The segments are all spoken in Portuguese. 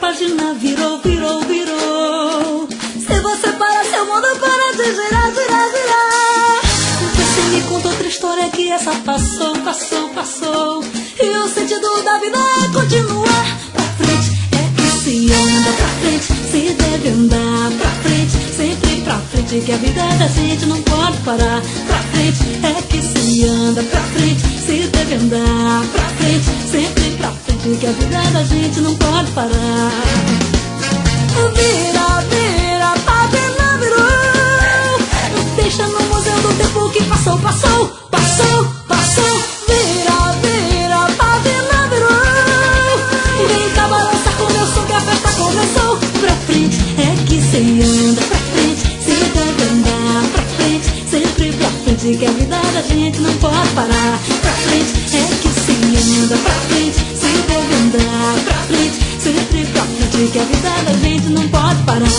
página virou, virou, virou. Se você para, seu mundo para de girar, girar, girar. Você me conta outra história que essa passou, passou, passou. E o sentido da vida é continuar pra frente. É que se anda pra frente, se deve andar pra frente, sempre pra frente, que a vida da gente não pode parar. Pra frente, é que se anda pra frente, se deve andar pra frente, sempre pra frente, que a vida da gente não pode parar. Vira, vira, página virou. Deixa no museu do tempo que passou, passou, passou, passou. Vira, vira, página virou. Vem cá balançar com meu som que a festa começou. Pra frente, é que se anda pra frente, se deve andar pra frente, sempre pra frente, que a vida da gente não pode parar. Pra frente, é que se anda pra frente, se deve andar pra frente, sempre pra frente, que a vida da gente não pode parar.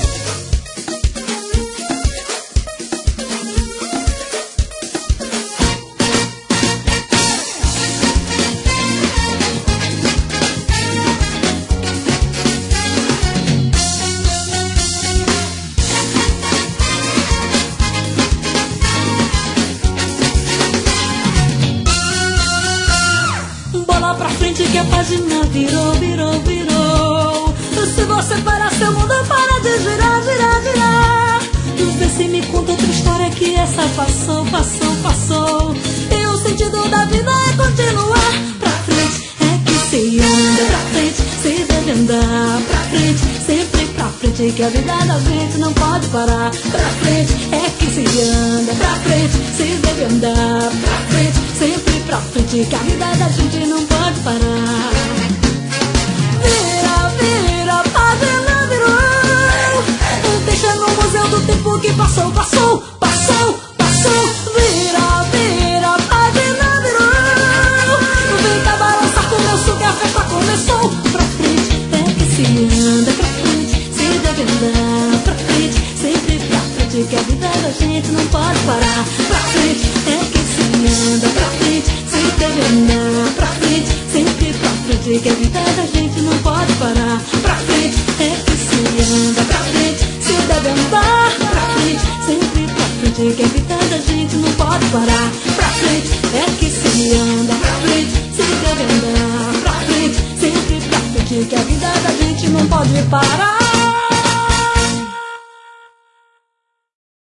Bola pra frente que a página virou, virou, virou. Se você parar, seu mundo para de girar, girar, girar. Vê se me conta outra história que essa passou, passou, passou. E o sentido da vida é continuar pra frente. É que se anda pra frente, se deve andar pra frente, sempre pra frente, que a vida da gente não pode parar. Pra frente, é que se anda pra frente, se deve andar pra frente, sempre pra frente, que a vida da gente não pode parar. Vira, vira, página virou. Deixa no museu do tempo que passou, passou, passou, passou. Vira, vira, página virou. Vem cá balançar com meu som que a festa começou. Pra frente, é que se anda pra frente, se deve andar pra frente, sempre pra frente, que a vida da gente não pode parar. Pra frente, é que se anda pra frente, se deve andar pra frente, sempre pra frente, que a vida da gente não pode parar. Pra frente, é que se anda pra frente, se deve andar pra frente, sempre pra frente, que a vida da gente não pode parar. Pra frente, é que se anda pra frente, se deve andar pra frente, sempre pra frente, que a vida da gente não pode parar.